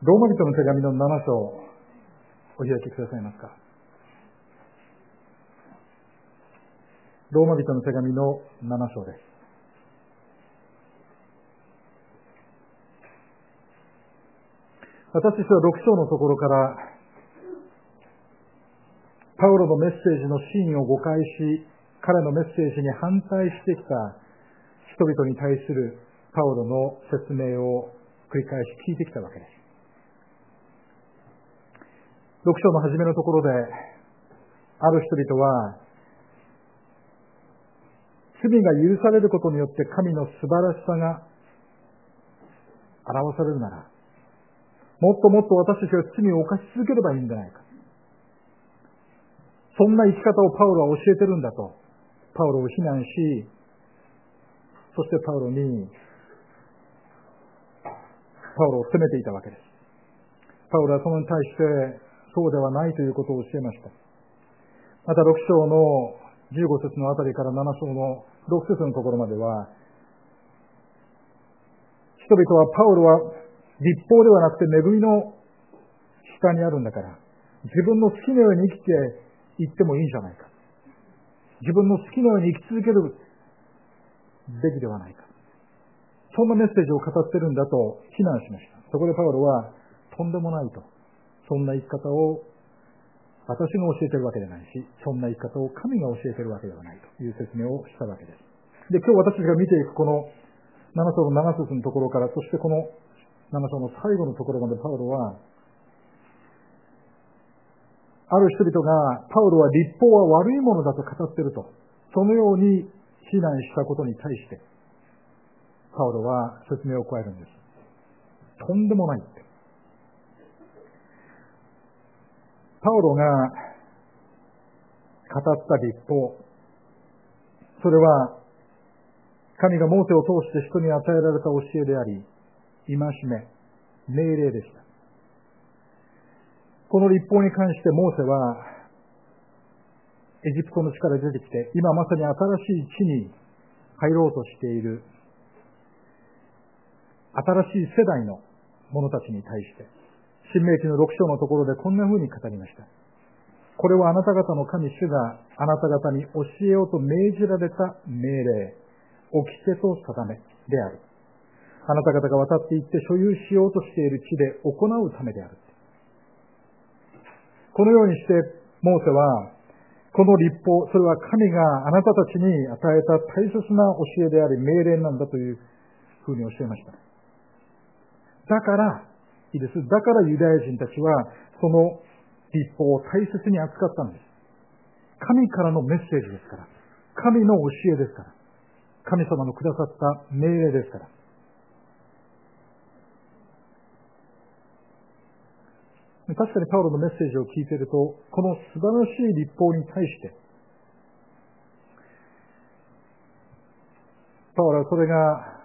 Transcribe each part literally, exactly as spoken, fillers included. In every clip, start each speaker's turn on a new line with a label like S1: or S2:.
S1: ローマ人の手紙のなな章、お開きくださいますか。ローマ人の手紙のなな章です。私たちはろく章のところから、パウロのメッセージの真意を誤解し、彼のメッセージに反対してきた人々に対するパウロの説明を繰り返し聞いてきたわけです。ろく章の初めのところで、ある人々は、罪が許されることによって神の素晴らしさが表されるなら、もっともっと私たちは罪を犯し続ければいいんじゃないか。そんな生き方をパウロは教えてるんだと、パウロを非難し、そしてパウロに、パウロを責めていたわけです。パウロはそのに対して、そうではないということを教えました。またろく章のじゅうご節のあたりからなな章のろく節のところまでは、人々はパウロは律法ではなくて恵みの下にあるんだから、自分の好きなように生きていってもいいんじゃないか。自分の好きなように生き続けるべきではないか。そんなメッセージを語ってるんだと非難しました。そこでパウロは、とんでもないと。そんな生き方を私が教えてるわけではないし、そんな生き方を神が教えてるわけではないという説明をしたわけです。で、今日私たちが見ていくこのなな章のなな節のところから、そしてこのなな章の最後のところまでパウロは、ある人々がパウロは律法は悪いものだと語っていると、そのように非難したことに対して、パウロは説明を加えるんです。とんでもないって。パウロが語った律法、それは神がモーセを通して人に与えられた教えであり、戒め、命令でした。この律法に関してモーセはエジプトの地から出てきて、今まさに新しい地に入ろうとしている新しい世代の者たちに対して、新明記のろく章のところでこんな風に語りました。これはあなた方の神主があなた方に教えようと命じられた命令、掟と定めである。あなた方が渡っていって所有しようとしている地で行うためである。このようにしてモーセは、この律法、それは神があなたたちに与えた大切な教えであり命令なんだというふうに教えました。だから、いいです。だからユダヤ人たちはその律法を大切に扱ったんです。神からのメッセージですから。神の教えですから。神様のくださった命令ですから。確かにパウロのメッセージを聞いていると、この素晴らしい律法に対して、パウロはそれが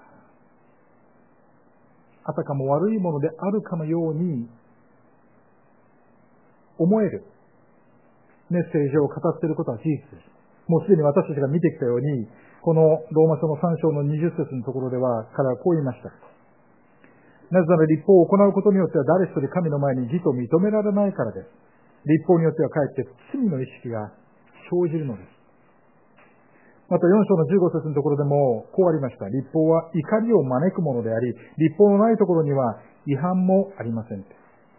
S1: あたかも悪いものであるかのように思えるメッセージを語っていることは事実です。もうすでに私たちが見てきたように、このローマ書のさん章のにじゅう節のところでは彼はこう言いました。なぜなら律法を行うことによっては誰一人神の前に義と認められないからです。律法によってはかえって罪の意識が生じるのです。またよん章のじゅうご節のところでもこうありました。律法は怒りを招くものであり、律法のないところには違反もありません。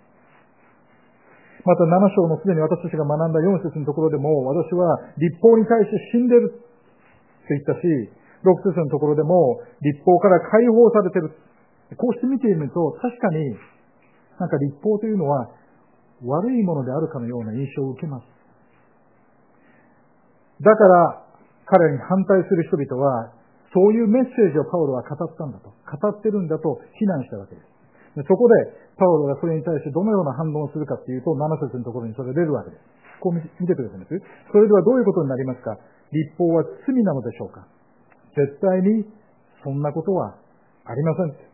S1: またなな章のすでに私たちが学んだよん節のところでも、私は律法に対して死んでると言ったし、ろく節のところでも律法から解放されている。こうして見てみると、確かになんか律法というのは悪いものであるかのような印象を受けます。だから彼に反対する人々は、そういうメッセージをパウロは語ったんだと、語ってるんだと非難したわけです。でそこでパウロがそれに対してどのような反論をするかというと、なな節のところにそれ出るわけです。こう見てくださいます。それではどういうことになりますか。律法は罪なのでしょうか。絶対にそんなことはありません。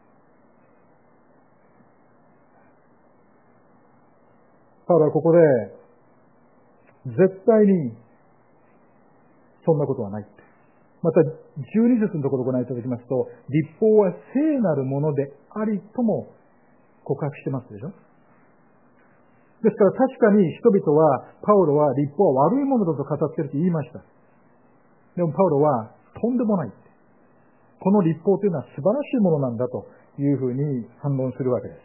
S1: パウロはここで絶対にそんなことはない。またじゅうに節のところをご覧いただきますと、律法は聖なるものでありとも告白してますでしょ。ですから確かに人々は、パウロは律法は悪いものだと語っていると言いました。でもパウロはとんでもないって。この律法というのは素晴らしいものなんだというふうに反論するわけです。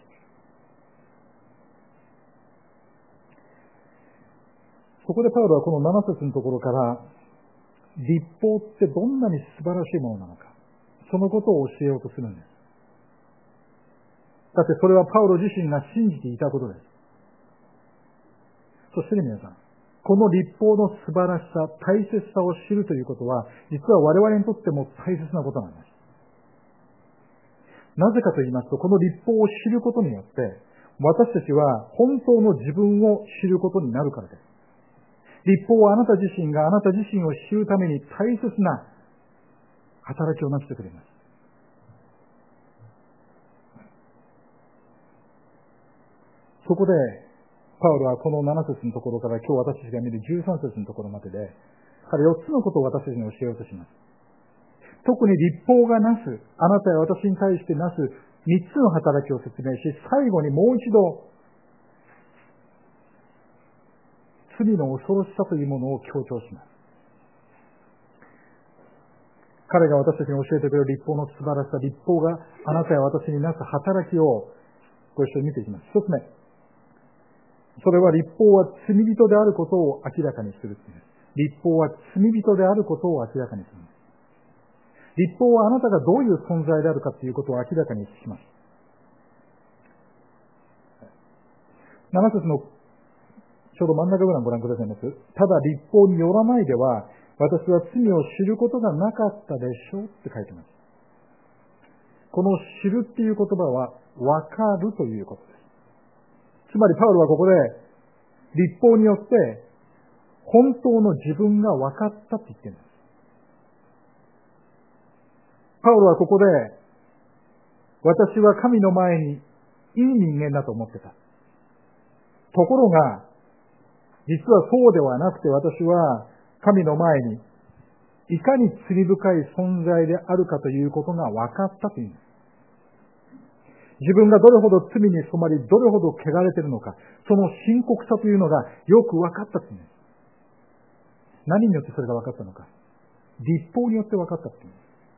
S1: そこでパウロはこのなな節のところから、律法ってどんなに素晴らしいものなのか、そのことを教えようとするんです。だってそれはパウロ自身が信じていたことです。そしてね、皆さん、この律法の素晴らしさ、大切さを知るということは、実は我々にとっても大切なことなんです。なぜかと言いますと、この律法を知ることによって、私たちは本当の自分を知ることになるからです。律法はあなた自身があなた自身を知るために大切な働きをなしてくれます。そこで、パウロはこのなな節のところから今日私たちが見るじゅうさん節のところまでで、彼よっつのことを私たちに教えようとします。特に律法がなす、あなたや私に対してなすみっつの働きを説明し、最後にもう一度、罪の恐ろしさというものを強調します。彼が私たちに教えてくれる律法の素晴らしさ、律法があなたや私になす働きをご一緒に見ていきます。一つ目。それは律法は罪人であることを明らかにする。律法は罪人であることを明らかにする。律法はあなたがどういう存在であるかということを明らかにします。なな節のちょうど真ん中ぐらいご覧くださいます。ただ律法によらないでは、私は罪を知ることがなかったでしょうって書いてます。この知るっていう言葉は、わかるということです。つまりパウロはここで、律法によって、本当の自分が分かったって言ってるんです。パウロはここで、私は神の前にいい人間だと思ってた。ところが、実はそうではなくて、私は神の前にいかに罪深い存在であるかということが分かったというんです。自分がどれほど罪に染まり、どれほど汚れているのか、その深刻さというのがよく分かったというんです。何によってそれが分かったのか。律法によって分かったというんです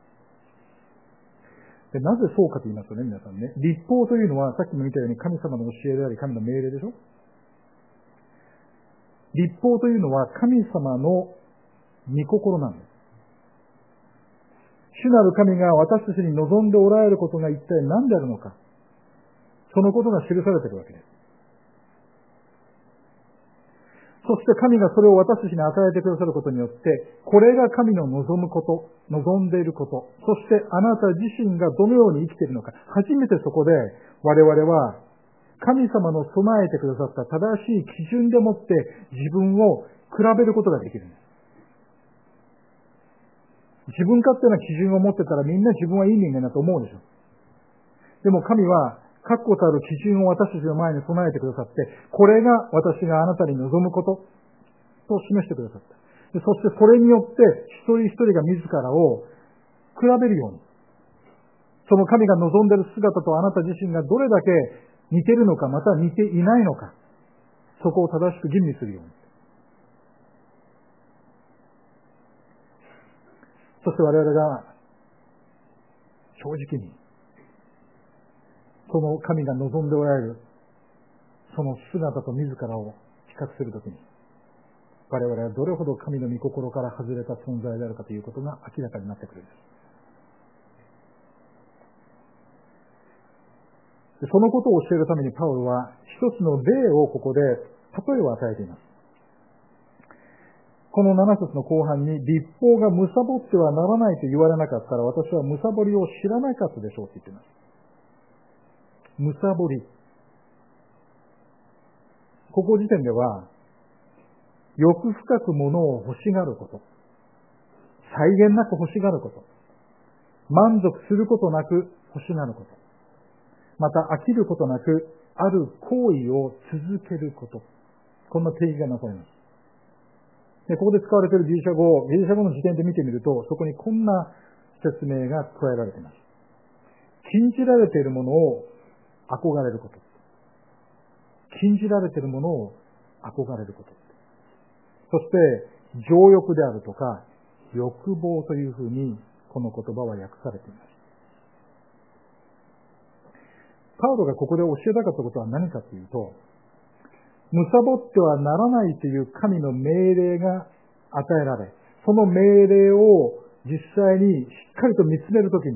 S1: 。で、なぜそうかと言いますとね、皆さんね、律法というのはさっきも見たように神様の教えであり、神の命令でしょ。律法というのは神様の御心なんです。主なる神が私たちに望んでおられることが一体何であるのか、そのことが記されているわけです。そして神がそれを私たちに与えてくださることによって、これが神の望むこと、望んでいること、そしてあなた自身がどのように生きているのか、初めてそこで我々は神様の備えてくださった正しい基準でもって自分を比べることができるんです。自分勝手な基準を持ってたらみんな自分はいい人間だと思うでしょ。でも神は確固たる基準を私たちの前に備えてくださって、これが私があなたに望むことと示してくださった。でそしてそれによって一人一人が自らを比べるように、その神が望んでいる姿とあなた自身がどれだけ似ているのか、または似ていないのか、そこを正しく吟味するように。そして我々が正直にその神が望んでおられるその姿と自らを比較するときに、我々はどれほど神の御心から外れた存在であるかということが明らかになってくるんです。でそのことを教えるためにパウロは一つの例をここで例えを与えています。このなな節の後半に、律法が貪ってはならないと言われなかったら私は貪りを知らなかったでしょうって言っています。貪り。ここ時点では欲深く物を欲しがること、際限なく欲しがること、満足することなく欲しがること、また飽きることなくある行為を続けること、こんな定義がなされます。でここで使われているギリシャ語、ギリシャ語の辞典で見てみると、そこにこんな説明が加えられています。禁じられているものを憧れること。禁じられているものを憧れること。そして、情欲であるとか、欲望というふうに、この言葉は訳されています。パウロがここで教えたかったことは何かというと、貪ってはならないという神の命令が与えられ、その命令を実際にしっかりと見つめるときに、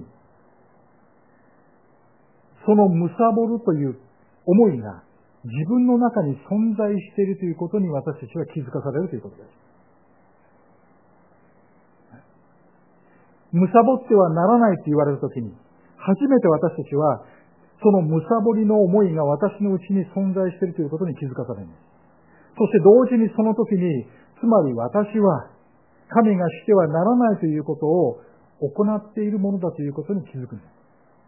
S1: その貪るという思いが自分の中に存在しているということに私たちは気づかされるということです。貪ってはならないと言われるときに、初めて私たちはその貪りの思いが私のうちに存在しているということに気づかされます。そして同時にその時に、つまり私は神がしてはならないということを行っているものだということに気づくんです。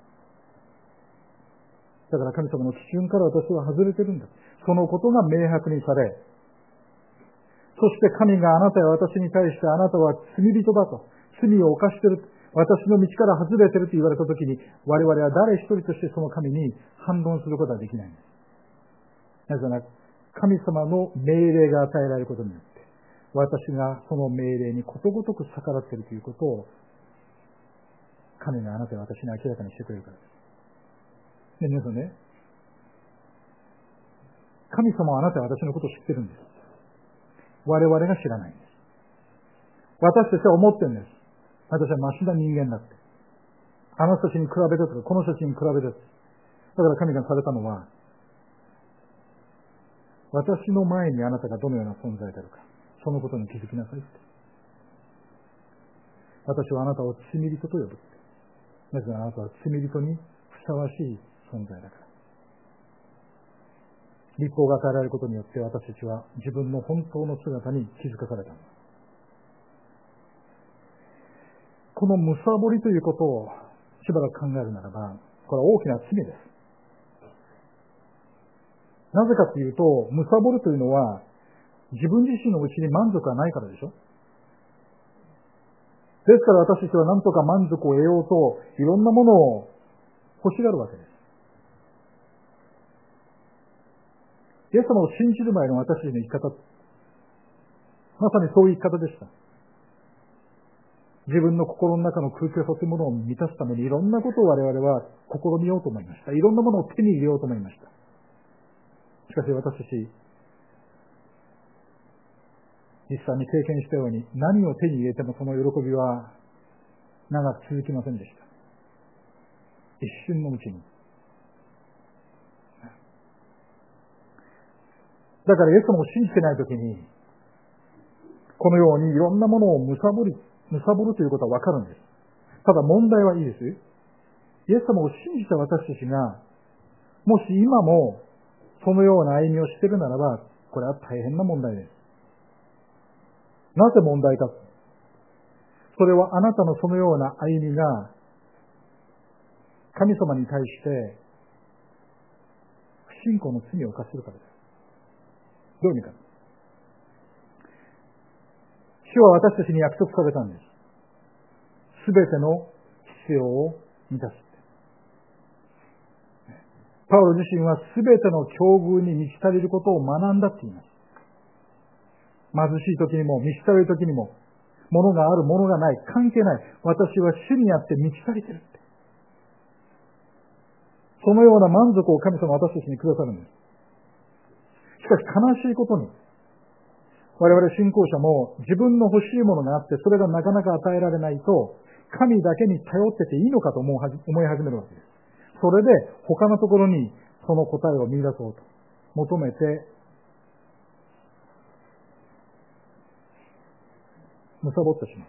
S1: だから神様の基準から私は外れているんだ。そのことが明白にされ、そして神があなたや私に対してあなたは罪人だと、罪を犯している、私の道から外れていると言われたときに、我々は誰一人としてその神に反論することはできないんです。なぜなら、神様の命令が与えられることによって、私がその命令にことごとく逆らっているということを、神があなたや私に明らかにしてくれるからです。ね、皆さんね、神様はあなたや私のことを知ってるんです。我々が知らないんです。私たちは思ってるんです。私はマシな人間だって。あの人たちに比べてとか、この人たちに比べてとか。だから神がされたのは、私の前にあなたがどのような存在であるか、そのことに気づきなさいって。私はあなたを罪人と呼ぶって。なぜならあなたは罪人にふさわしい存在だから。律法が与えられることによって私たちは自分の本当の姿に気づかされたんです。この貪りということをしばらく考えるならば、これは大きな罪です。なぜかというと、貪るというのは自分自身のうちに満足がないからでしょ。ですから私たちは何とか満足を得ようといろんなものを欲しがるわけです。イエス様を信じる前の私たちの生き方、まさにそういう生き方でした。自分の心の中の空虚さというものを満たすためにいろんなことを我々は試みようと思いました。いろんなものを手に入れようと思いました。しかし私たち、実際に経験したように何を手に入れてもその喜びは長く続きませんでした。一瞬のうちに。だからイエス様を信じてないときに、このようにいろんなものを貪り、貪るということはわかるんです。ただ問題はいいですよ。イエス様を信じた私たちが、もし今もそのような歩みをしているならば、これは大変な問題です。なぜ問題か。それはあなたのそのような歩みが、神様に対して不信仰の罪を犯しているからです。どういう意味か。主は私たちに約束されたんです。すべての必要を満たす。パウロ自身はすべての境遇に満ち足りることを学んだって言います。貧しい時にも、満ち足りる時にも、物がある、物がない、関係ない。私は主にあって満ち足りてるって。そのような満足を神様は私たちにくださるんです。しかし悲しいことに、我々信仰者も自分の欲しいものがあってそれがなかなか与えられないと神だけに頼ってていいのかと思い始めるわけです。それで他のところにその答えを見出そうと求めて貪ってしまう。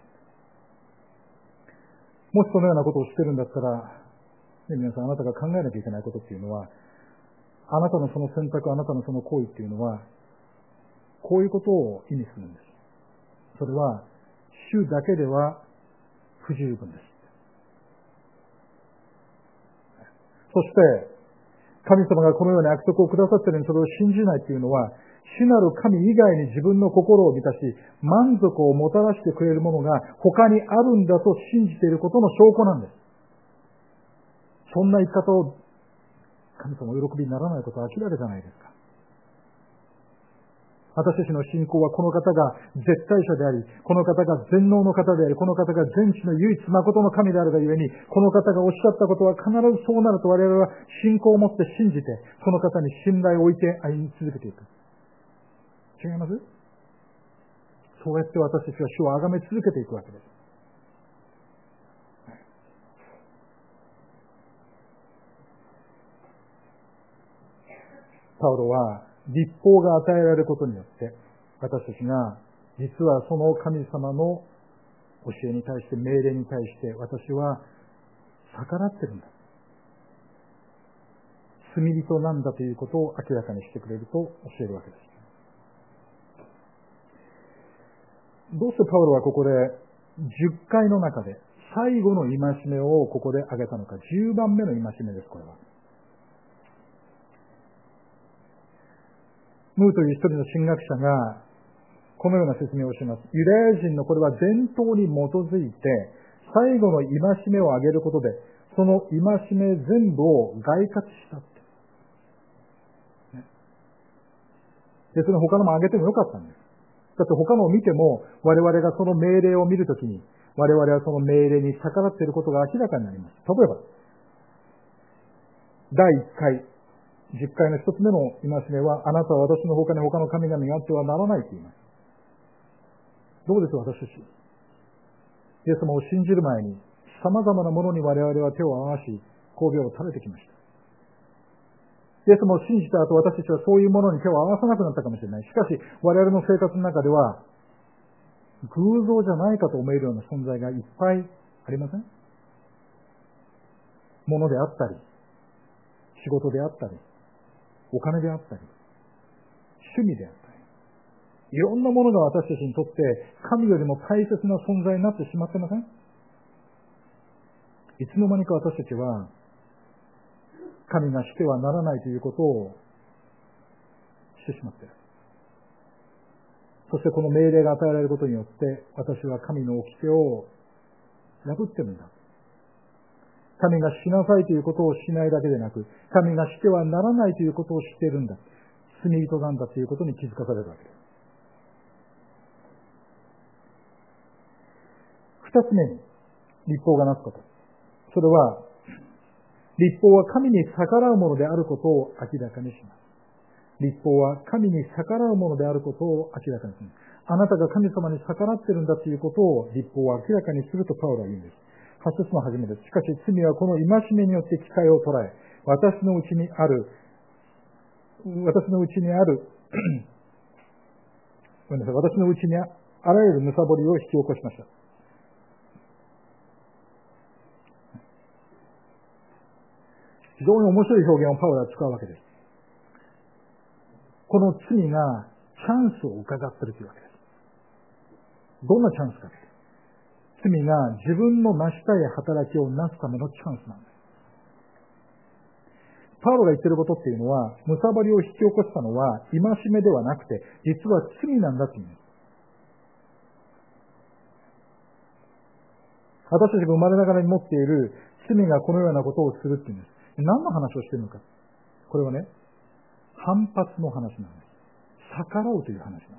S1: もしそのようなことをしているんだったら、ね、皆さんあなたが考えなきゃいけないことっていうのは、あなたのその選択、あなたのその行為っていうのはこういうことを意味するんです。それは主だけでは不十分です。そして神様がこのような約束をくださっているのにそれを信じないというのは、主なる神以外に自分の心を満たし満足をもたらしてくれるものが他にあるんだと信じていることの証拠なんです。そんな生き方を神様お喜びにならないことは明らかじゃないですか。私たちの信仰はこの方が絶対者であり、この方が全能の方であり、この方が全知の唯一誠の神であるがゆえに、この方がおっしゃったことは必ずそうなると我々は信仰を持って信じて、その方に信頼を置いて歩み続けていく。違います？そうやって私たちは主を崇め続けていくわけです。パウロは律法が与えられることによって私たちが実はその神様の教えに対して命令に対して私は逆らってるんだ、罪人なんだということを明らかにしてくれると教えるわけです。どうしてパウロはここでじゅっかいの中で最後の戒めをここで挙げたのか。じゅうばんめの戒めです。これはムーという一人の神学者がこのような説明をします。ユダヤ人のこれは伝統に基づいて最後の戒めを挙げることでその戒め全部を概括したって、ね、別に他のも挙げてもよかったんです。だって他のを見ても我々がその命令を見るときに我々はその命令に逆らっていることが明らかになります。例えばだいいっかいじゅっかいの一つ目の戒めは、あなたは私の他に他の神々があってはならないと言います。どうです私たち。イエス様を信じる前に、様々なものに我々は手を合わし、交尾を食べてきました。イエス様を信じた後、私たちはそういうものに手を合わさなくなったかもしれない。しかし、我々の生活の中では、偶像じゃないかと思えるような存在がいっぱいありません？物であったり、仕事であったり、お金であったり、趣味であったり、いろんなものが私たちにとって神よりも大切な存在になってしまってません？いつの間にか私たちは神がしてはならないということをしてしまっている。そしてこの命令が与えられることによって私は神の掟を破ってるんだ。神がしなさいということをしないだけでなく、神がしてはならないということをしているんだ。罪人なんだということに気づかされるわけです。二つ目に、律法がなすこと。それは、律法は神に逆らうものであることを明らかにします。律法は神に逆らうものであることを明らかにします。あなたが神様に逆らっているんだということを律法は明らかにするとパウロは言うんです。はち節の初めです。しかし罪はこの戒めによって機会を捉え、私のうちにある、私のうちにある、ごめんなさい、私のうちにあらゆるむさぼりを引き起こしました。非常に面白い表現をパウロは使うわけです。この罪がチャンスを伺っているというわけです。どんなチャンスか。罪が自分の成したい働きをなすためのチャンスなんです。パウロが言っていることっていうのは、むさぼりを引き起こしたのは戒めではなくて、実は罪なんだというんです。私たちが生まれながらに持っている罪がこのようなことをするっていうんです。何の話をしているのか。これはね、反発の話なんです。逆らうという話なんです。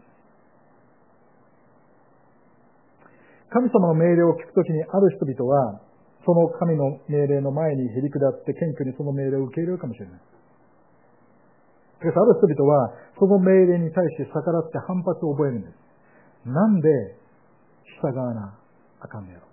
S1: 神様の命令を聞くときにある人々は、その神の命令の前にへり下って謙虚にその命令を受け入れるかもしれない。しかしある人々は、その命令に対して逆らって反発を覚えるんです。なんで従わなあかんねやろって。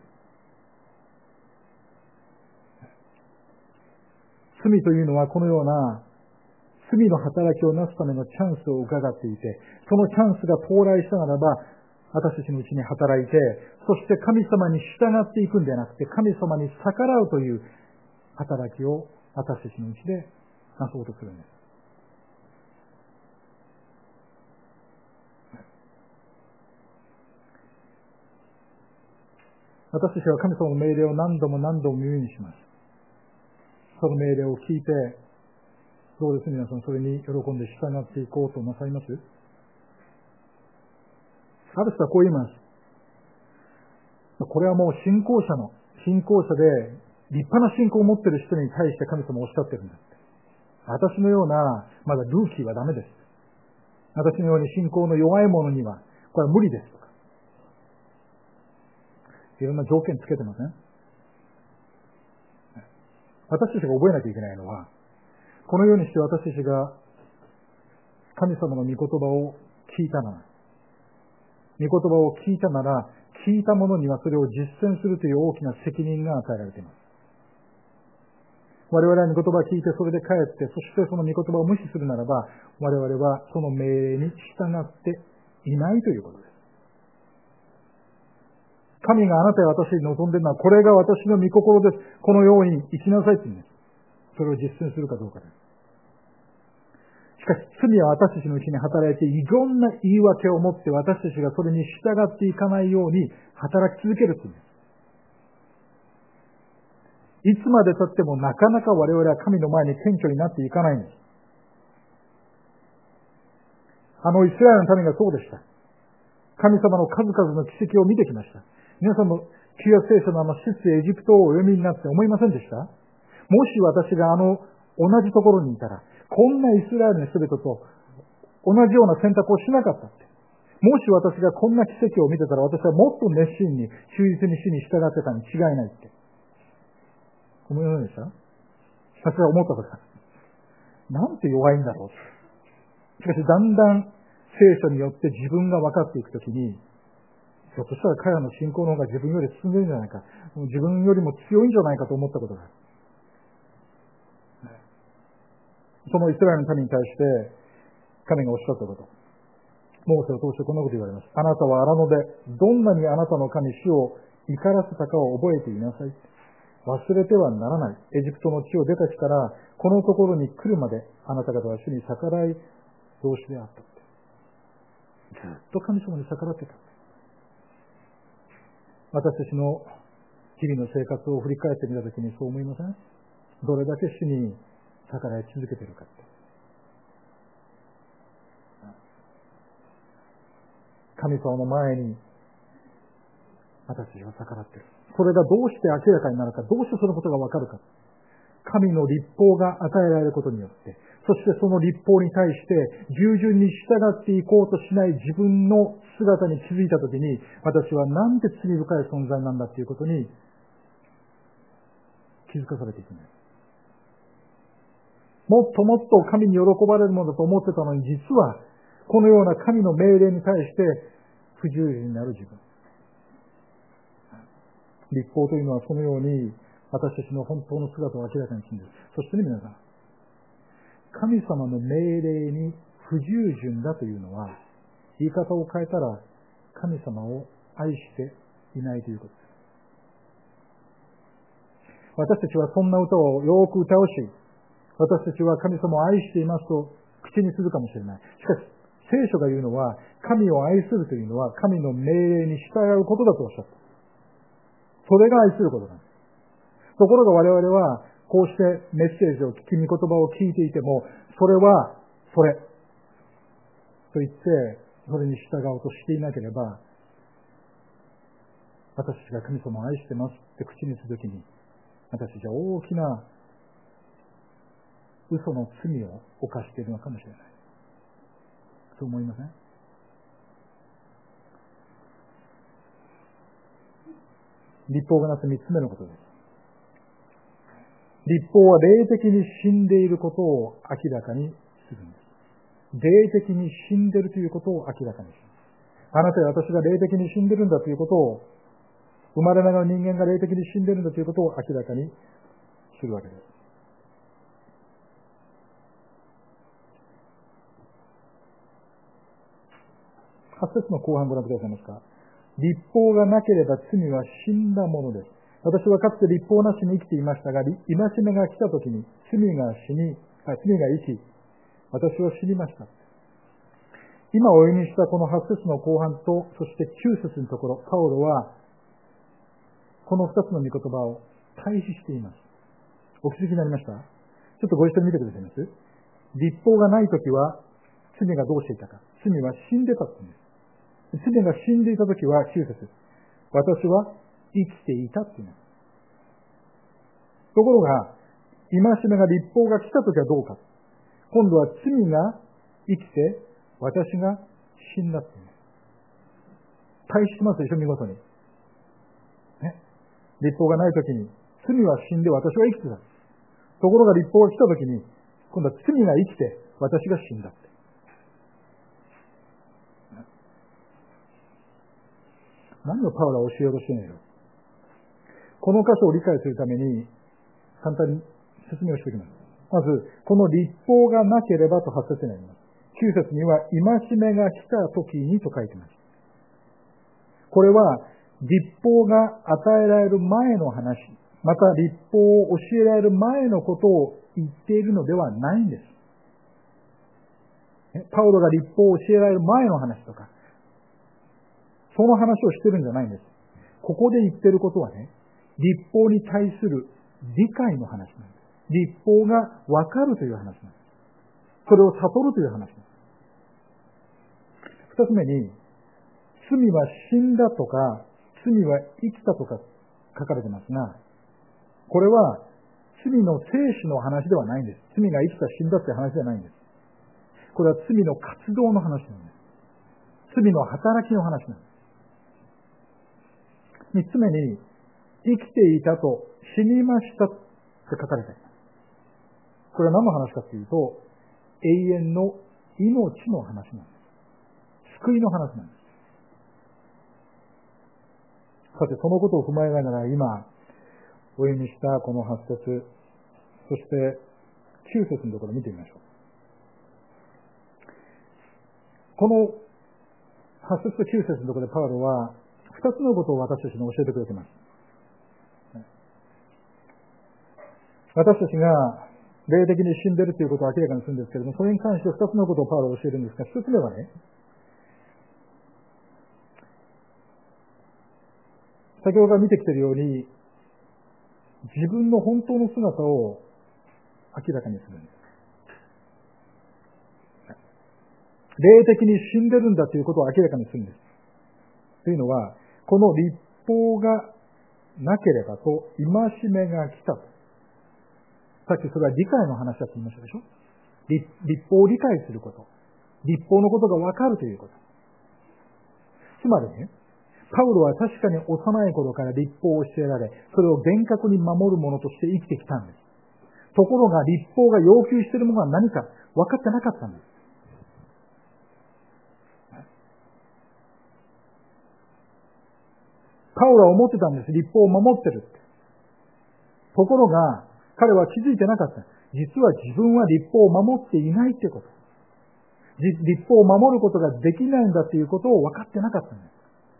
S1: 罪というのはこのような罪の働きをなすためのチャンスを伺っていて、そのチャンスが到来したならば、私たちのうちに働いて、そして神様に従っていくんではなくて、神様に逆らうという働きを私たちのうちでなそうとするんです。私たちは神様の命令を何度も何度も耳にします。その命令を聞いて、どうです皆さん、それに喜んで従っていこうとなさいます？ある人はこう言います。これはもう信仰者の、信仰者で立派な信仰を持っている人に対して神様おっしゃってるんだって。 私のようなまだルーキーはダメです。私のように信仰の弱い者にはこれは無理ですとか、いろんな条件つけてません？私たちが覚えなきゃいけないのは、このようにして私たちが神様の御言葉を聞いたなら、御言葉を聞いたなら、聞いた者にはそれを実践するという大きな責任が与えられています。我々は御言葉を聞いてそれで帰って、そしてその御言葉を無視するならば、我々はその命令に従っていないということです。神があなたや私に望んでいるのは、これが私の御心です。このように生きなさいというんです。それを実践するかどうかです。しかし罪は私たちのうちに働いて、いろんな言い訳を持って私たちがそれに従っていかないように働き続けるというんです。いつまで経ってもなかなか我々は神の前に謙虚になっていかないんです。あのイスラエルの民がそうでした。神様の数々の奇跡を見てきました。皆さんも旧約聖書のあの出エジプトをお読みになって思いませんでした？もし私があの同じところにいたら、こんなイスラエルの人々と同じような選択をしなかったって。もし私がこんな奇跡を見てたら、私はもっと熱心に忠実に主に従ってたに違いないって。思いませんでした？私は思ったことだ。なんて弱いんだろう。しかしだんだん聖書によって自分が分かっていくときに、ひょっとしたら彼らの信仰の方が自分より進んでいるんじゃないか、自分よりも強いんじゃないかと思ったことがある。そのイスラエルの民に対して神がおっしゃったこと、モーセを通してこんなこと言われます。あなたは荒野でどんなにあなたの神主を怒らせたかを覚えていなさい。忘れてはならない。エジプトの地を出た日からこのところに来るまであなた方は主に逆らい同士であったって。ずっと神様に逆らってた。私たちの日々の生活を振り返ってみたときにそう思いません？どれだけ主に逆らい続けているかって。神様の前に私たちは逆らっている。それがどうして明らかになるか、どうしてそのことがわかるか。神の律法が与えられることによって、そしてその律法に対して従順に従っていこうとしない自分の姿に気づいたときに、私はなんて罪深い存在なんだということに気づかされていくんです。もっともっと神に喜ばれるものだと思ってたのに、実はこのような神の命令に対して不従順になる自分。律法というのはそのように私たちの本当の姿を明らかにするんです。そしてね、皆さん、神様の命令に不従順だというのは、言い方を変えたら神様を愛していないということです。私たちはそんな歌をよく歌うし、私たちは神様を愛していますと口にするかもしれない。しかし聖書が言うのは、神を愛するというのは神の命令に従うことだとおっしゃった。それが愛することなんです。ところが我々はこうしてメッセージを聞き、御言葉を聞いていても、それはそれと言ってそれに従おうとしていなければ、私たちが神様を愛してますって口にするときに、私たちは大きな嘘の罪を犯しているのかもしれない。そう思いません？律法がなす三つ目のことです。律法は霊的に死んでいることを明らかにするんです。霊的に死んでいるということを明らかにします。あなたや私が霊的に死んでいるんだということを、生まれながら人間が霊的に死んでいるんだということを明らかにするわけです。はち節の後半ご覧くださいますか。律法がなければ罪は死んだものです。私はかつて律法なしに生きていましたが、戒めが来たときに罪が死に、あ、罪が生き、私は死にました。今お読みしたこのはち節の後半と、そしてきゅう節のところ、パウロはこのふたつの御言葉を対比しています。お気づきになりました？ちょっとご一緒に見てくださいます。律法がないときは罪がどうしていたか。罪は死んでたって言うんです。罪が死んでいたときはきゅう節、私は生きていたって言います。ところが戒めが律法が来たときはどうか。今度は罪が生きて、私が死んだっていう。対比しますでしょ、見事に。ね。律法がないときに、罪は死んで私は生きてた。ところが律法が来たときに、今度は罪が生きて、私が死んだって。何をパウロは教えようとしてるのよ。この箇所を理解するために、簡単に説明をしておきます。まず、この律法がなければとはち節にあります。きゅう節には、戒めが来た時にと書いています。これは、律法が与えられる前の話、また律法を教えられる前のことを言っているのではないんです。パウロが律法を教えられる前の話とか、その話をしてるんじゃないんです。ここで言ってることはね、律法に対する理解の話なんです。律法がわかるという話なんです。それを悟るという話なんです。二つ目に、罪は死んだとか、罪は生きたとか書かれてますが、これは罪の生死の話ではないんです。罪が生きた死んだという話ではないんです。これは罪の活動の話なんです。罪の働きの話なんです。三つ目に、生きていたと死にましたって書かれています。これは何の話かというと、永遠の命の話なんです。救いの話なんです。さて、そのことを踏まえながら今、お読みしたこのはち節、そしてきゅう節のところを見てみましょう。このはち節ときゅう節のところでパウロは、二つのことを私たちに教えてくれています。私たちが霊的に死んでいるということを明らかにするんですけれども、それに関して二つのことをパウロは教えるんですが、一つ目はね、先ほどから見てきているように、自分の本当の姿を明らかにするんです。霊的に死んでるんだということを明らかにするんです。というのは、この律法がなければと戒めが来たと。さっきそれは理解の話だと言いましたでしょ。 律, 律法を理解すること。律法のことがわかるということ。つまりね、パウロは確かに幼い頃から律法を教えられ、それを厳格に守る者として生きてきたんです。ところが律法が要求しているものは何か分かってなかったんです。パウロは思ってたんです。律法を守ってるって。ところが、彼は気づいてなかった。実は自分は律法を守っていないってこと。律法を守ることができないんだということを分かってなかったんです。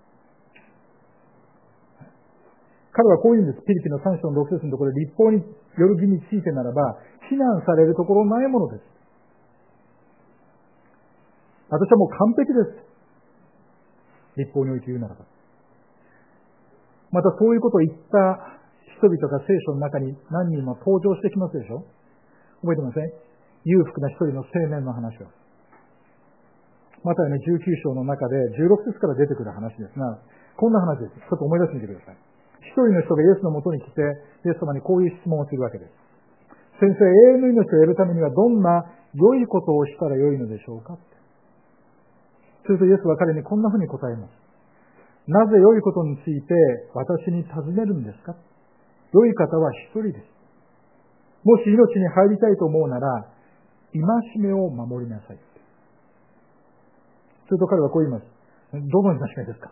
S1: 彼はこういうんです。ピリピのさん章のろく節のところで、律法による義についてならば、非難されるところないものです。私はもう完璧です。律法において言うならば。またそういうことを言った人々が聖書の中に何人も登場してきますでしょ。覚えてません？裕福な一人の青年の話を。マタイのじゅうきゅう章の中でじゅうろく節から出てくる話ですが、こんな話です。ちょっと思い出してみてください。一人の人がイエスのもとに来て、イエス様にこういう質問をするわけです。先生、永遠の命を得るためにはどんな良いことをしたら良いのでしょうかって。するとイエスは彼にこんなふうに答えます。なぜ良いことについて私に尋ねるんですか？良い方は一人です。もし命に入りたいと思うなら、戒めを守りなさい。すると彼はこう言います。どの戒めですか？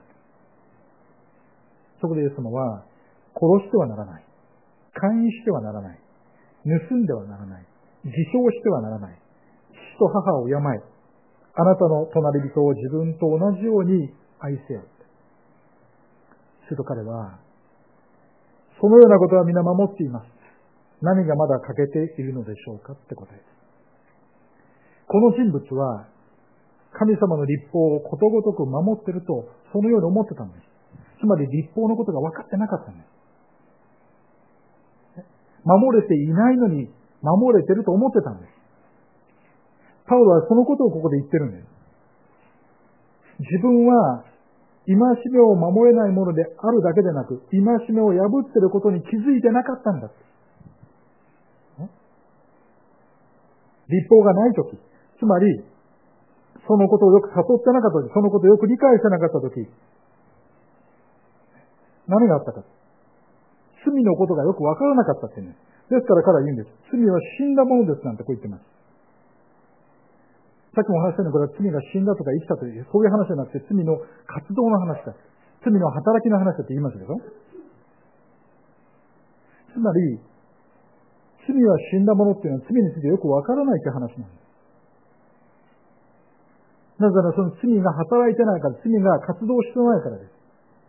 S1: そこでイエス様は、殺してはならない。姦淫してはならない。盗んではならない。自傷してはならない。父と母を敬い。あなたの隣人を自分と同じように愛せよ。すると彼は、そのようなことは皆守っています。何がまだ欠けているのでしょうかって答えです。この人物は、神様の律法をことごとく守っていると、そのように思ってたんです。つまり律法のことが分かってなかったんです。守れていないのに、守れてると思ってたんです。パウロはそのことをここで言ってるんです。自分は、戒めを守れないものであるだけでなく、戒めを破っていることに気づいてなかったんだ。 立法がないとき、つまり、そのことをよく誘ってなかったとき、そのことをよく理解してなかったとき、何があったか。罪のことがよくわからなかったってね。ですから彼は言うんです。罪は死んだものですなんてこう言ってます。さっきもお話したように、これは罪が死んだとか生きたという、そういう話じゃなくて、罪の活動の話だ。罪の働きの話だって言いますけど。つまり、罪は死んだものっていうのは罪についてよくわからないという話なんです。なぜならその罪が働いてないから、罪が活動してないからです。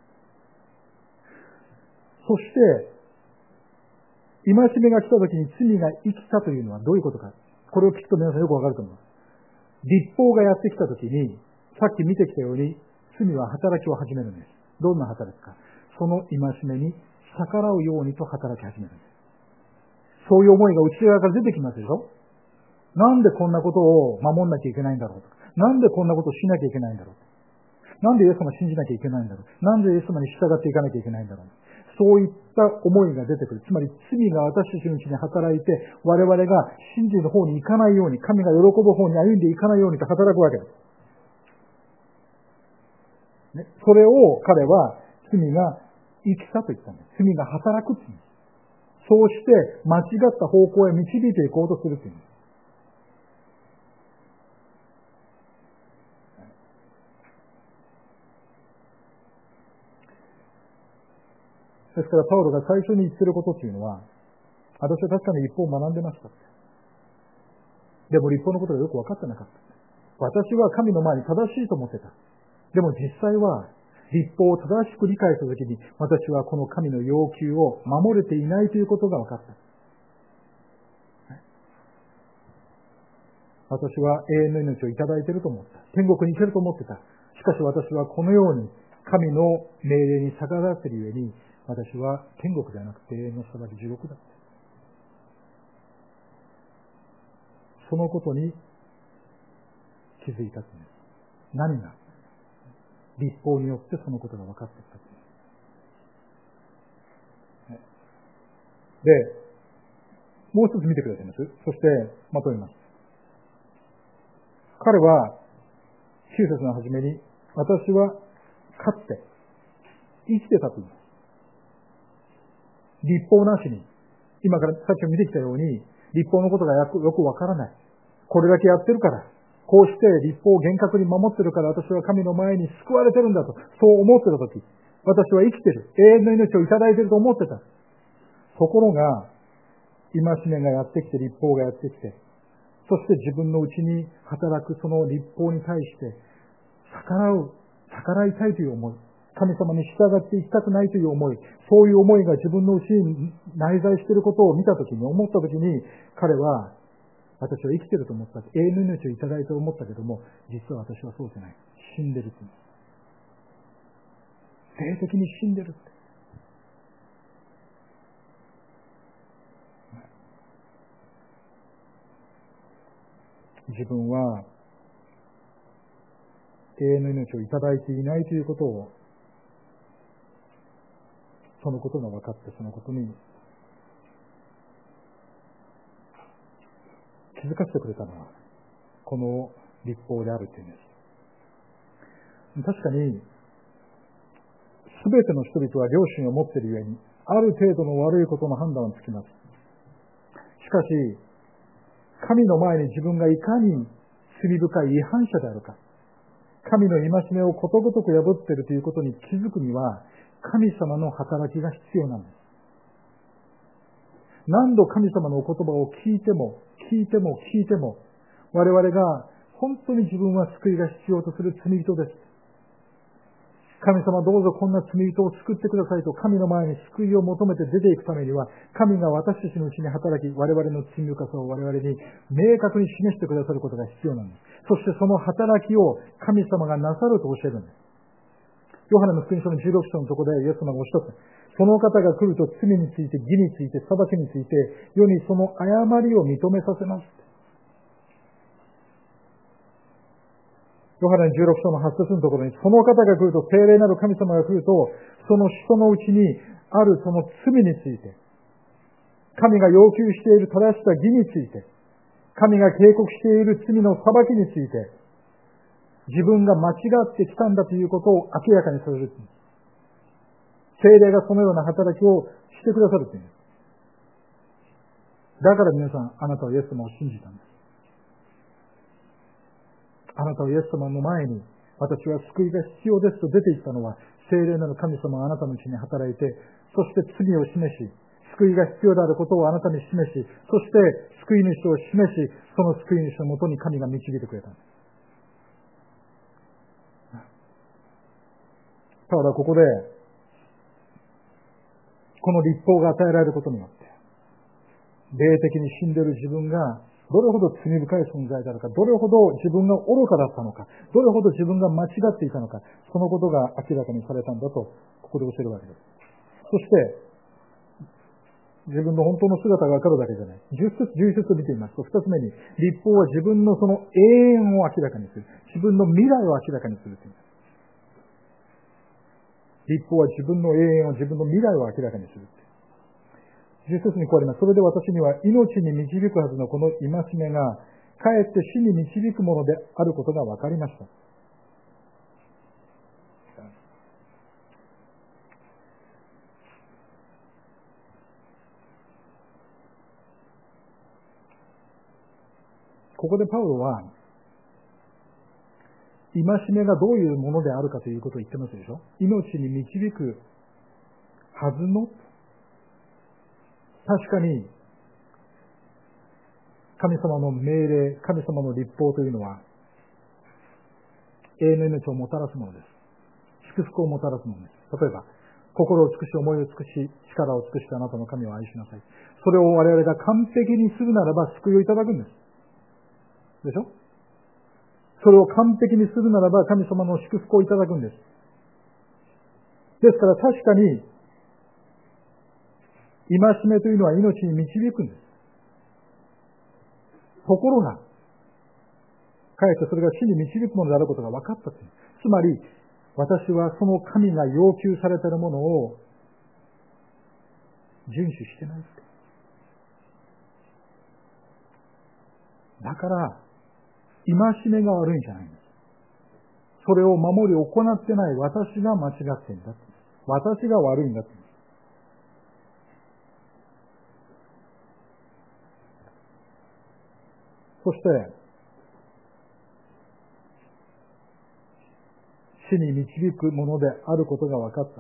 S1: そして、戒めが来た時に罪が生きたというのはどういうことか。これを聞くと皆さんよくわかると思います。立法がやってきた時に、さっき見てきたように、罪は働きを始めるんです。どんな働きか。その戒めに逆らうようにと働き始めるんです。そういう思いが内側から出てきますでしょ。なんでこんなことを守んなきゃいけないんだろうとか。なんでこんなことをしなきゃいけないんだろう。なんでイエス様を信じなきゃいけないんだろう。なんでイエス様に従っていかなきゃいけないんだろう。そういった思いが出てくる。つまり罪が私たちのうちに働いて、我々が真理の方に行かないように、神が喜ぶ方に歩んでいかないようにと働くわけです。ね、それを彼は罪が生きたと言ったんです。罪が働くって言うんです。そうして間違った方向へ導いていこうとするって言うんです。ですからパウロが最初に言ってることっていうのは、私は確かに立法を学んでました。でも立法のことがよく分かってなかった。私は神の前に正しいと思ってた。でも実際は立法を正しく理解したときに、私はこの神の要求を守れていないということが分かった。私は永遠の命をいただいていると思った。天国に行けると思ってた。しかし私はこのように神の命令に逆らっているゆえに、私は天国ではなくて永遠の裁き地獄だ。そのことに気づいたんです。何が立法によってそのことが分かっていったんです。で、もう一つ見てくださいます。そしてまとめます。彼はきゅう節の初めに、私はかつて生きてたと言います。立法なしに、今からさっき見てきたように、立法のことがよくわからない。これだけやってるから、こうして立法を厳格に守ってるから私は神の前に救われてるんだと、そう思ってたとき、私は生きてる。永遠の命をいただいてると思ってた。ところが、戒めがやってきて、立法がやってきて、そして自分のうちに働くその立法に対して逆らう、逆らいたいという思い、神様に従っていきたくないという思い、そういう思いが自分のうちに内在していることを見たときに、思ったときに、彼は、私は生きてると思った。永遠の命をいただいてと思ったけども、実は私はそうじゃない。死んでるって。霊的に死んでるって。自分は永遠の命をいただいていないということを、そのことが分かって、そのことに気づかせてくれたのはこの立法であるというんです。確かにすべての人々は良心を持っているゆえに、ある程度の悪いことの判断はつきます。しかし神の前に自分がいかに罪深い違反者であるか、神の戒めをことごとく破っているということに気づくには、神様の働きが必要なんです。何度神様のお言葉を聞いても聞いても聞いても、我々が本当に自分は救いが必要とする罪人です。神様どうぞこんな罪人を救ってくださいと神の前に救いを求めて出ていくためには、神が私たちのうちに働き、我々の罪深さを我々に明確に示してくださることが必要なんです。そしてその働きを神様がなさると教えるんです。ヨハネの福音書のじゅうろく章のところでイエス様がおっしゃった。その方が来ると罪について、義について、裁きについて、世にその誤りを認めさせます。ヨハネのじゅうろく章のはち節のところに、その方が来ると、聖霊なる神様が来ると、その人のうちにあるその罪について、神が要求している正しさ義について、 神が警告している罪の裁きについて、自分が間違ってきたんだということを明らかにされる。聖霊がそのような働きをしてくださるという。だから皆さん、あなたはイエス様を信じたんです。あなたはイエス様の前に、私は救いが必要ですと出ていったのは、聖霊なる神様があなたのうちに働いて、そして罪を示し、救いが必要であることをあなたに示し、そして救い主を示し、その救い主のもとに神が導いてくれたんです。だからここで、この律法が与えられることによって、霊的に死んでいる自分がどれほど罪深い存在であるか、どれほど自分が愚かだったのか、どれほど自分が間違っていたのか、そのことが明らかにされたんだと、ここで教えるわけです。そして、自分の本当の姿がわかるだけじゃない。じゅっ節、じゅういち節を見てみますと、二つ目に、律法は自分のその永遠を明らかにする。自分の未来を明らかにするという。律法は自分の永遠を、自分の未来を明らかにする。じゅっ節にこうあります。それで私には命に導くはずのこの戒めが、かえって死に導くものであることが分かりました。ここでパウロは、戒めがどういうものであるかということを言ってますでしょ。命に導くはずの、確かに、神様の命令、神様の律法というのは、永遠の命をもたらすものです。祝福をもたらすものです。例えば、心を尽くし、思いを尽くし、力を尽くしてあなたの神を愛しなさい。それを我々が完璧にするならば救いをいただくんです。でしょ？それを完璧にするならば神様の祝福をいただくんです。ですから確かに、戒めというのは命に導くんです。ところが、かえってそれが死に導くものであることが分かったという。つまり、私はその神が要求されているものを遵守してない。だから、戒めが悪いんじゃないんです。それを守り行ってない私が間違っているんだ。私が悪いんだ。そして、死に導くものであることが分かった。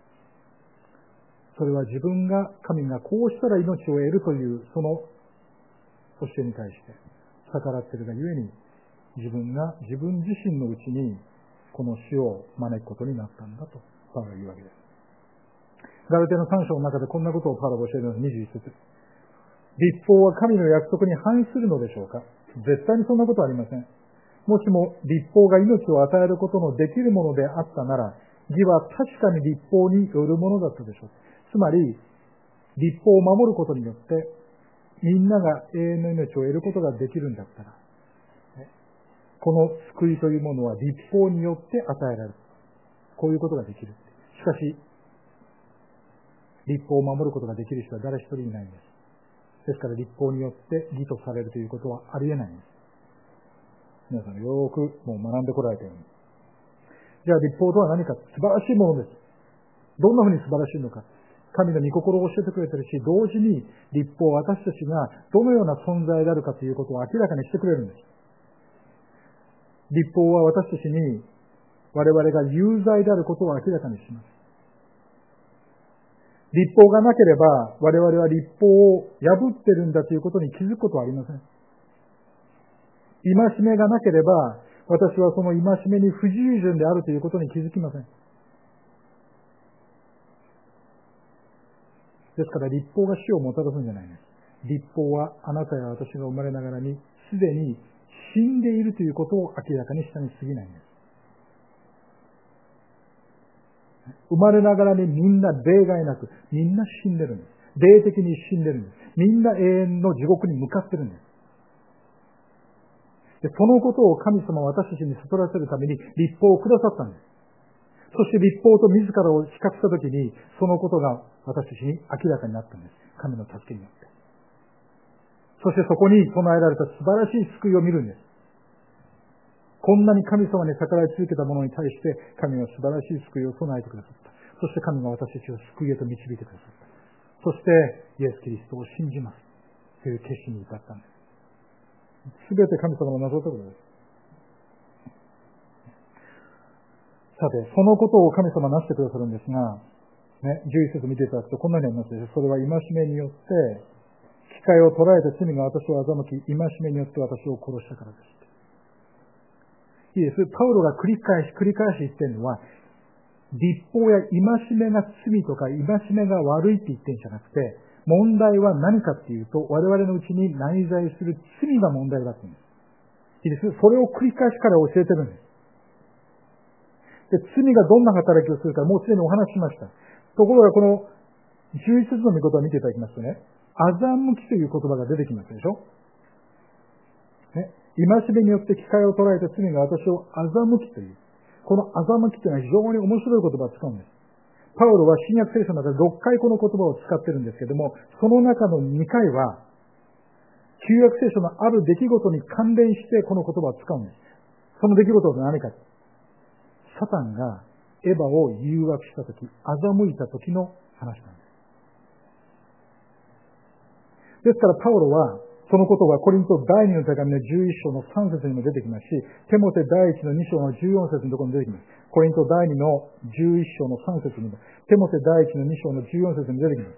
S1: それは自分が、神がこうしたら命を得るというその教えに対して逆らっているがゆえに、自分が自分自身のうちにこの死を招くことになったんだとパウロは言うわけです。ガラテヤのさん章の中でこんなことをパウロが教えるのはにじゅういち節。律法は神の約束に反するのでしょうか？絶対にそんなことはありません。もしも律法が命を与えることのできるものであったなら、義は確かに律法によるものだったでしょう。つまり、律法を守ることによって、みんなが永遠の命を得ることができるんだったら、この救いというものは律法によって与えられる。こういうことができる。しかし、律法を守ることができる人は誰一人いないんです。ですから律法によって義とされるということはありえないんです。皆さんよーくもう学んでこられたように。じゃあ律法とは何か？素晴らしいものです。どんなふうに素晴らしいのか。神の御心を教えてくれているし、同時に律法、私たちがどのような存在であるかということを明らかにしてくれるんです。律法は私たちに我々が有罪であることを明らかにします。律法がなければ我々は律法を破っているんだということに気づくことはありません。戒めがなければ私はその戒めに不従順であるということに気づきません。ですから律法が死をもたらすんじゃないんです。律法はあなたや私が生まれながらにすでに死んでいるということを明らかにしたに過ぎないんです。生まれながらにみんな例外なくみんな死んでるんです。霊的に死んでるんです。みんな永遠の地獄に向かってるんです。でそのことを神様は私たちに悟らせるために律法をくださったんです。そして律法と自らを比較したときにそのことが私たちに明らかになったんです。神の助けによって。 そしてそこに備えられた素晴らしい救いを見るんです。こんなに神様に逆らい続けた者に対して神は素晴らしい救いを備えてくださった。そして神が私たちを救いへと導いてくださった。そしてイエス・キリストを信じますという決心に至ったんです。すべて神様のなさったことです。さて、そのことを神様はなしてくださるんですが、ね、じゅういっ節見ていただくとこんなにありますでしょ。それは戒めによって機会を捉えて罪が私を欺き、戒めによって私を殺したからです。いいです。パウロが繰り返し繰り返し言ってるのは、律法や戒めが罪とか戒めが悪いって言ってるんじゃなくて、問題は何かっていうと、我々のうちに内在する罪が問題だって言うんです。いいです。それを繰り返しから教えてるんです。で、罪がどんな働きをするか、もうすでにお話ししました。ところがこのじゅういっ節の御言葉を見ていただきますとね、欺きという言葉が出てきますでしょ。ね、戒めによって機会を捉えて罪が私を欺きという、この欺きというのは非常に面白い言葉を使うんです。パウロは新約聖書の中でろっかいこの言葉を使ってるんですけども、その中のにかいは、旧約聖書のある出来事に関連してこの言葉を使うんです。その出来事は何か。サタンがエヴァを誘惑したとき、欺いたときの話なんです。ですからパウロは、そのことがコリント第二の手紙のじゅういっ章のさん節にも出てきますし、テモテ第一のに章のじゅうよん節のところに出てきます。コリント第二のじゅういっ章のさん節にも、テモテ第一のに章のじゅうよん節に出てきます。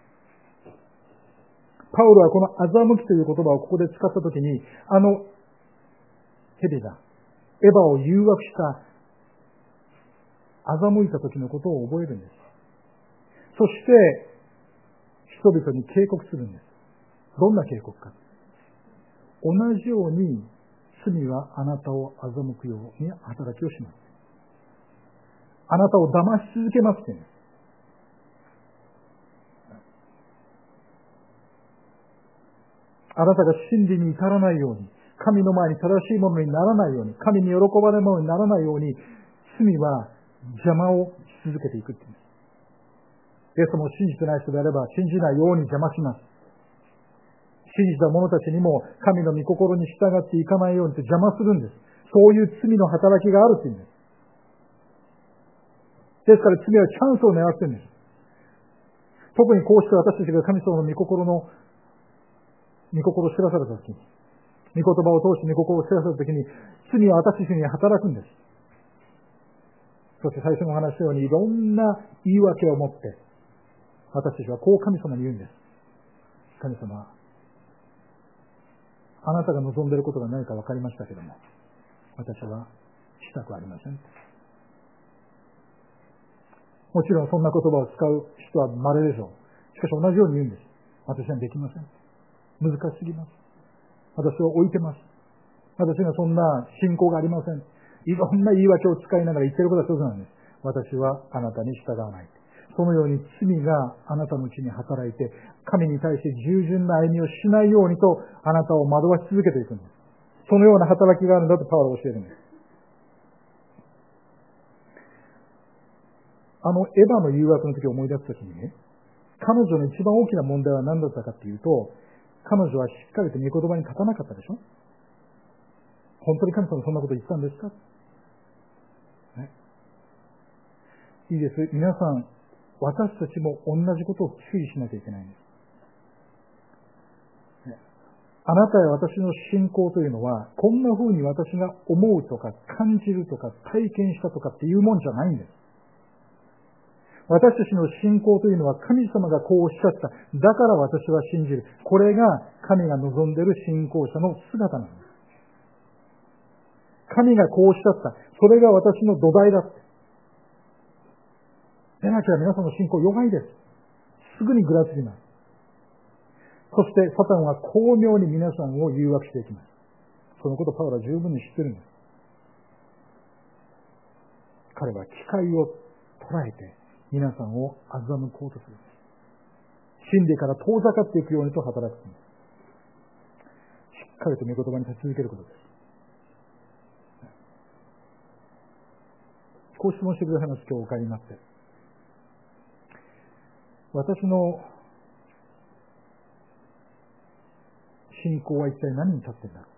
S1: パウロはこの欺きという言葉をここで使ったときに、あの蛇がエヴァを誘惑した欺いた時のことを覚えるんです。そして、人々に警告するんです。どんな警告か。同じように、罪はあなたを欺くように働きをします。あなたを騙し続けますって言うんです。あなたが真理に至らないように、神の前に正しいものにならないように、神に喜ばれるものにならないように、罪は邪魔をし続けていくって言うんです。イエスも信じてない人であれば信じないように邪魔します。信じた者たちにも神の御心に従っていかないようにって邪魔するんです。そういう罪の働きがあるって言うんです。ですから罪はチャンスを狙ってるんです。特にこうして私たちが神様の御心の御心を知らされたときに、御言葉を通して御心を知らされたときに、罪は私たちに働くんです。そして最初にお話したようにいろんな言い訳を持って、私たちはこう神様に言うんです。神様、あなたが望んでいることが何か分かりましたけども、私はしたくありません。もちろんそんな言葉を使う人は稀でしょう。しかし同じように言うんです。私はできません。難しすぎます。私を置いてます。私にはそんな信仰がありません。いろんな言い訳を使いながら言ってることは一つなんです。私はあなたに従わない。そのように罪があなたのうちに働いて、神に対して従順な歩みをしないようにとあなたを惑わし続けていくんです。そのような働きがあるんだとパウロは教えるんです。あのエヴァの誘惑の時を思い出すときにね、彼女の一番大きな問題は何だったかっていうと、彼女はしっかりと御言葉に立たなかったでしょ。本当に神様そんなこと言ったんですか、ね、いいです。皆さん、私たちも同じことを注意しなきゃいけないんです、ね、あなたや私の信仰というのはこんな風に私が思うとか感じるとか体験したとかっていうもんじゃないんです。私たちの信仰というのは神様がこうおっしゃった。だから私は信じる。これが神が望んでいる信仰者の姿なんです。神がこうおっしゃった。それが私の土台だって。でなきゃ皆さんの信仰弱いです。すぐにぐらつきます。そしてサタンは巧妙に皆さんを誘惑していきます。そのことをパウロは十分に知っているんです。彼は機会を捉えて皆さんを欺こうとするんです。真理から遠ざかっていくようにと働くんです。しっかりと御言葉に立ち続けることです。こう質問してくださいます。今日お帰りになって。私の信仰は一体何に立ってんだろう。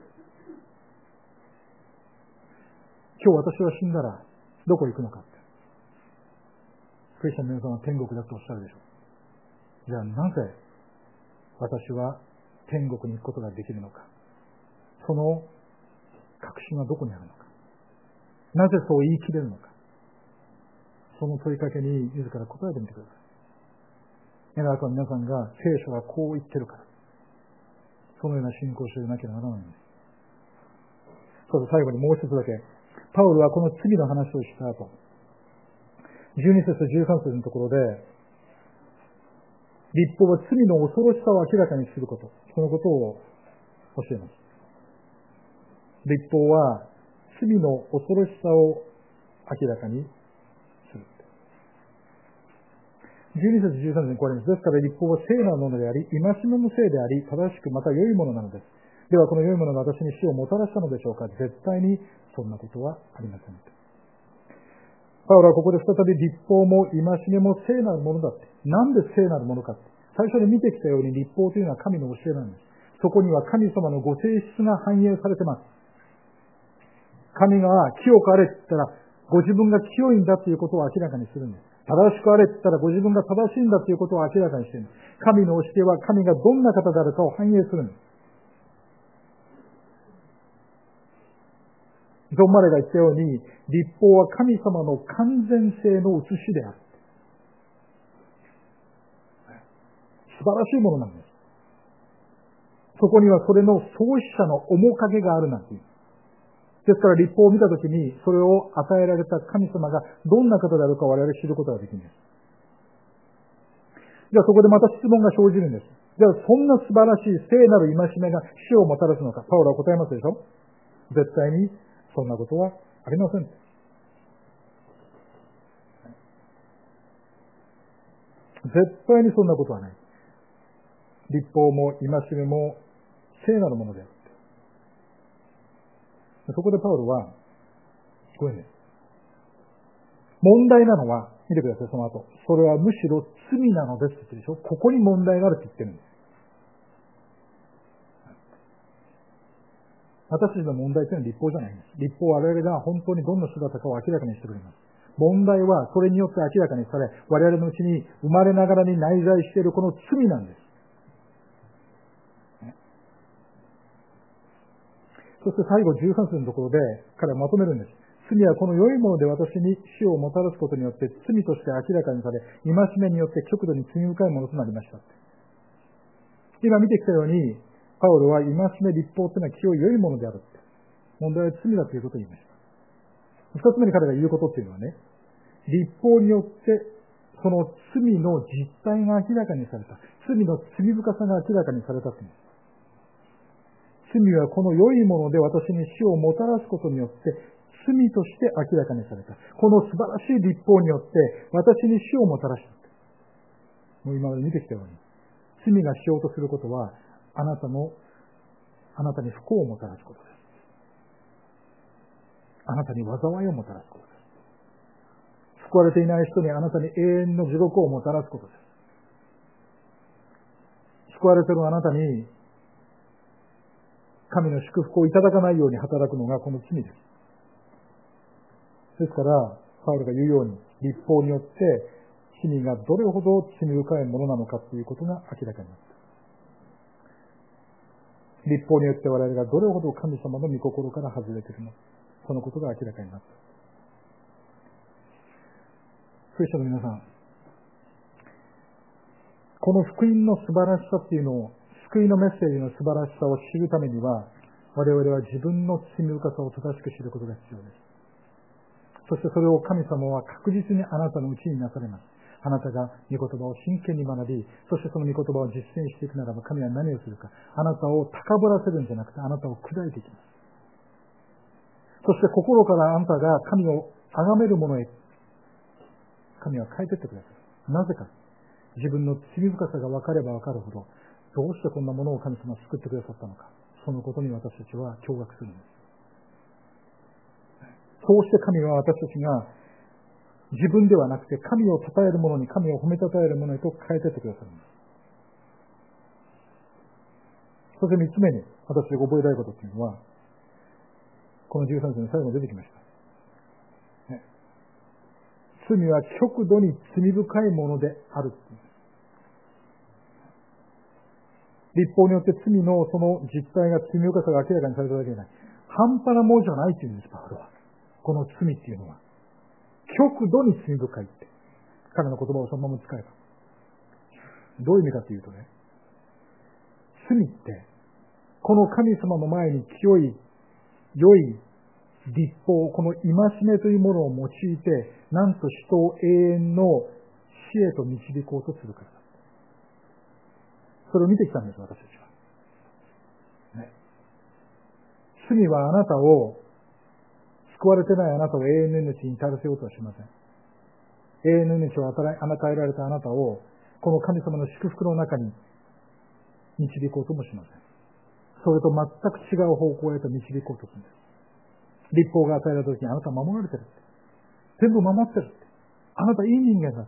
S1: 今日私は死んだらどこ行くのかって。クリスチャンの皆さんは天国だとおっしゃるでしょう。じゃあなぜ私は天国に行くことができるのか。その確信はどこにあるのか。なぜそう言い切れるのか。その問いかけに自ら答えてみてください。あとは皆さんが聖書がこう言ってるから、そのような信仰をしていなければならないんです。そう最後にもう一つだけ、パウロはこの罪の話をした後、じゅうに節じゅうさん節のところで、律法は罪の恐ろしさを明らかにすること、そのことを教えます。律法は罪の恐ろしさを明らかにする。じゅうに節じゅうさん節にこうあります。ですから律法は聖なるものであり、戒めのせいであり、正しくまた良いものなのです。ではこの良いものが私に死をもたらしたのでしょうか。絶対にそんなことはありません。パウロはここで再び律法も戒めも聖なるものだって。なんで聖なるものかって。最初に見てきたように律法というのは神の教えなんです。そこには神様のご性質が反映されてます。神が清くあれって言ったら、ご自分が清いんだということを明らかにするんです。正しくあれって言ったら、ご自分が正しいんだということを明らかにしているんです。神の教えは神がどんな方であるかを反映するんです。ジョン・マレーが言ったように、律法は神様の完全性の写しである。素晴らしいものなんです。そこにはそれの創始者の面影があるなんていう。ですから律法を見たときに、それを与えられた神様がどんな方であるかを我々知ることができるんです。じゃあそこでまた質問が生じるんです。じゃあそんな素晴らしい聖なる戒めが死をもたらすのか。パウロは答えますでしょ。絶対にそんなことはありません。絶対にそんなことはない。律法も戒めも聖なるものである。そこでパウロは、これね、問題なのは、見てください、その後。それはむしろ罪なのですって言ってるでしょ。ここに問題があるって言ってるんです。私たちの問題というのは律法じゃないんです。律法は我々が本当にどんな姿かを明らかにしてくれます。問題はそれによって明らかにされ、我々のうちに生まれながらに内在しているこの罪なんです。そして最後じゅうさん節のところで彼はまとめるんです。罪はこの良いもので私に死をもたらすことによって罪として明らかにされ、戒めによって極度に罪深いものとなりました。今見てきたように、パウロは戒め律法というのは清い良いものであるって。問題は罪だということを言いました。二つ目に彼が言うことっていうのはね、律法によってその罪の実態が明らかにされた。罪の罪深さが明らかにされたという。罪はこの良いもので私に死をもたらすことによって罪として明らかにされた。この素晴らしい律法によって私に死をもたらした。もう今まで見てきたように、罪がしようとすることはあなたの、あなたに不幸をもたらすことです。あなたに災いをもたらすことです。救われていない人にあなたに永遠の地獄をもたらすことです。救われているあなたに神の祝福をいただかないように働くのがこの罪です。ですから、パウロが言うように、律法によって罪がどれほど罪深いものなのかということが明らかになった。律法によって我々がどれほど神様の御心から外れているのか、そのことが明らかになった。クリスチャンの皆さん、この福音の素晴らしさっていうのを、救いのメッセージの素晴らしさを知るためには、我々は自分の罪深さを正しく知ることが必要です。そしてそれを神様は確実にあなたのうちになされます。あなたが御言葉を真剣に学び、そしてその御言葉を実践していくならば、神は何をするか。あなたを高ぶらせるんじゃなくて、あなたを砕いていきます。そして心からあなたが神を崇めるものへ、神は変えていってください。なぜか。自分の罪深さが分かれば分かるほど、どうしてこんなものを神様は救ってくださったのか。そのことに私たちは驚愕するんです。そうして神は私たちが自分ではなくて神を称えるものに、神を褒め称えるものへと変えていってくださるんです。 そして三つ目に私が覚えたいことっていうのは、このじゅうさん節の最後に出てきました。ね、罪は極度に罪深いものである。律法によって罪のその実態が、罪深さが明らかにされただけでない。半端なものじゃないっていうんです、パウロは。この罪っていうのは。極度に罪深いって。彼の言葉をそのまま使えば。どういう意味かというとね、罪って、この神様の前に清い、良い律法、この戒めというものを用いて、なんと人を永遠の死へと導こうとするからだ。それを見てきたんです、私たちは。ね、罪はあなたを、救われてないあなたを永遠の命に至らせようとはしません。永遠の命を与えられたあなたを、この神様の祝福の中に導こうともしません。それと全く違う方向へと導こうとするんです。律法が与えられた時にあなたは守られてるって。全部守ってるって。あなたいい人間だって。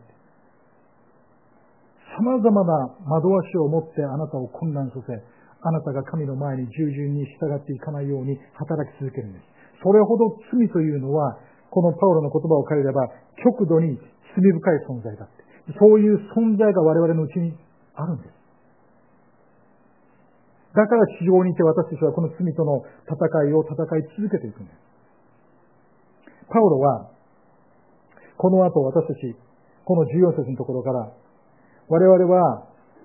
S1: 様々な惑わしを持ってあなたを混乱させ、あなたが神の前に従順に従っていかないように働き続けるんです。それほど罪というのは、このパウロの言葉を借りれば、極度に罪深い存在だって。そういう存在が我々のうちにあるんです。だから地上にいて私たちはこの罪との戦いを戦い続けていくんです。パウロは、この後私たち、このじゅうよん節のところから、我々は、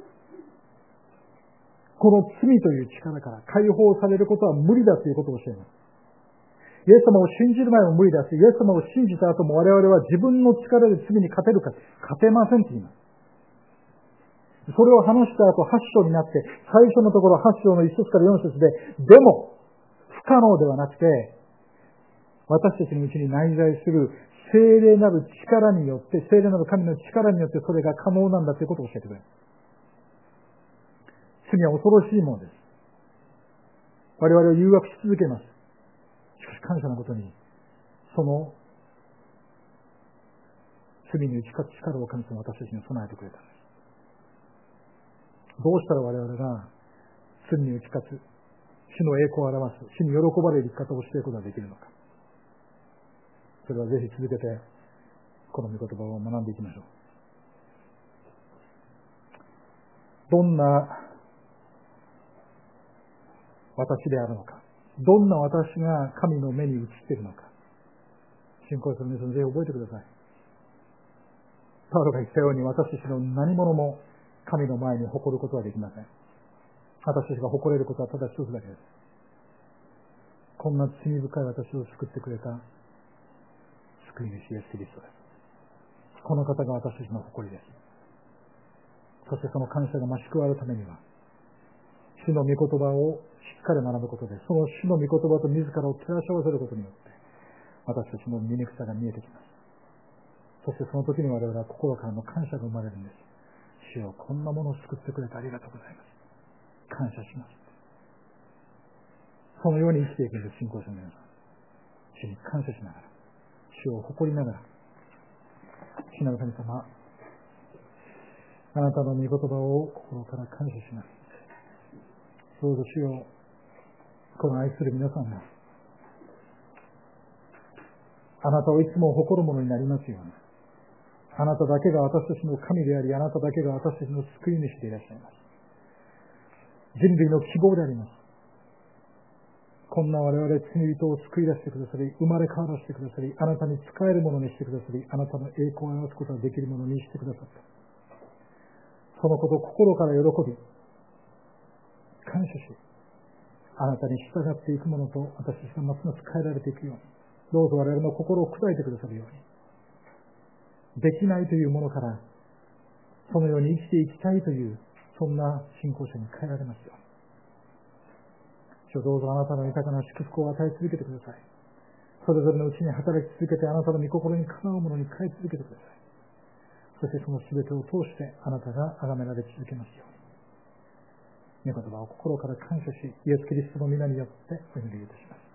S1: この罪という力から解放されることは無理だということを教えます。イエス様を信じる前も無理だし、イエス様を信じた後も我々は自分の力で罪に勝てるか、勝てませんと言います。それを話した後、はち章になって、最初のところはち章のいち節からよん節で、でも、不可能ではなくて、私たちのうちに内在する聖霊なる力によって、聖霊なる神の力によってそれが可能なんだということを教えてくれる。罪は恐ろしいものです。我々を誘惑し続けます。しかし感謝のことに、その罪に打ち勝つ力を神様は私たちに備えてくれたんです。どうしたら我々が罪に打ち勝つ、主の栄光を表す、主に喜ばれる生き方をしていくことができるのか。それはぜひ続けて、この御言葉を学んでいきましょう。どんな私であるのか。どんな私が神の目に映っているのか。信仰者の皆さん、ぜひ覚えてください。パウロが言ったように、私たちの何者も神の前に誇ることはできません。私たちが誇れることはただ一つだけです。こんな罪深い私を救ってくれた救い主イエス・キリストです。この方が私たちの誇りです。そしてその感謝が増し加わるためには、主の御言葉をしっかり学ぶことで、その主の御言葉と自らを照らし合わせることによって、私たちの醜さが見えてきます。そしてその時に我々は心からの感謝が生まれるんです。主よ、こんなものを救ってくれてありがとうございます。感謝します。そのように生きていくんです、信仰者の皆さん。主に感謝しながら、主を誇りながら、主なる神様、あなたの御言葉を心から感謝します。どうぞ主よ、この愛する皆さんが、あなたをいつも誇るものになりますように。あなただけが私たちの神であり、あなただけが私たちの救い主でいらっしゃいます。人類の希望であります。こんな我々罪人を救い出してくださり、生まれ変わらせてくださり、あなたに仕えるものにしてくださり、あなたの栄光を表すことができるものにしてくださった。そのことを心から喜び、感謝し、あなたに従っていくものと私たちがますます変えられていくように、どうぞ我々の心を砕いてくださるように、できないというものから、そのように生きていきたいという、そんな信仰者に変えられますように。主よ、どうぞあなたの豊かな祝福を与え続けてください。それぞれのうちに働き続けて、あなたの御心にかなうものに変え続けてください。そしてその全てを通してあなたが崇められ続けますように。御言葉を心から感謝し、イエス・キリストの皆によってお祈りいたします。